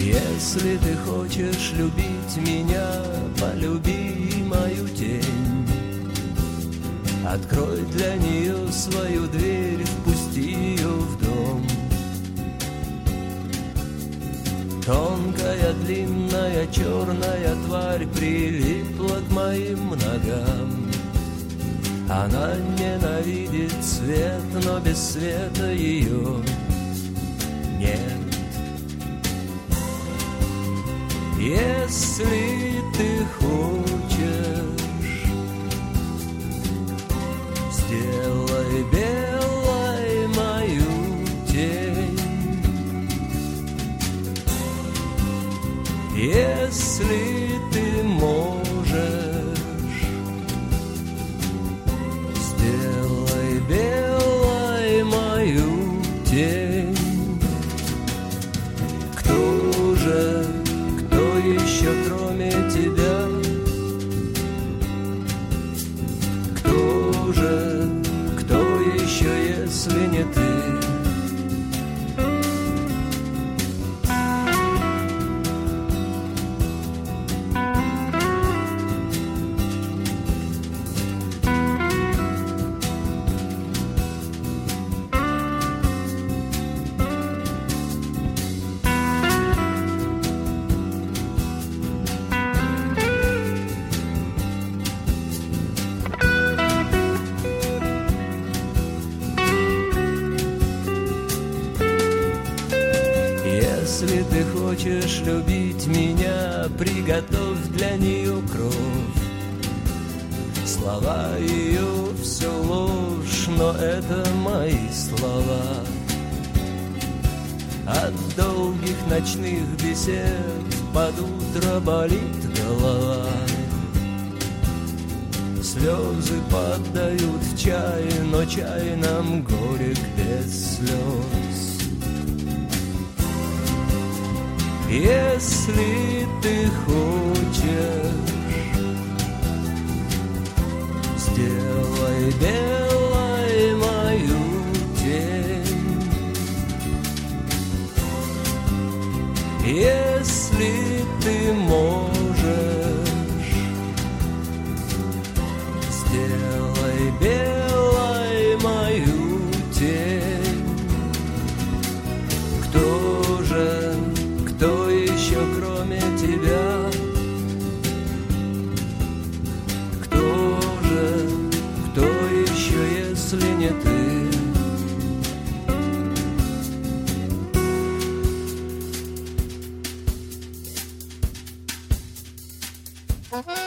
Если ты хочешь любить меня, полюби мою тень. Открой для нее свою дверь, впусти ее в дом. Тонкая, длинная, черная тварь прилипла к моим ногам. Она ненавидит свет, но без света ее нет. Если ты хочешь, сделай белой мою тень. Если ты можешь, сделай белой мою тень. Кто же, кто еще кроме тебя? Кто же, кто еще, если не ты? Если ты хочешь любить меня, приготовь для нее кровь. Слова ее все ложь, но это мои слова. От долгих ночных бесед под утро болит голова. Слезы падают в чай, но чай нам горек без слез. Если ты хочешь, сделай белой мою тень. Если ты можешь, сделай белой мою тень. Кто же, кто еще кроме тебя? Кто же, кто еще, если не ты? Uh-huh.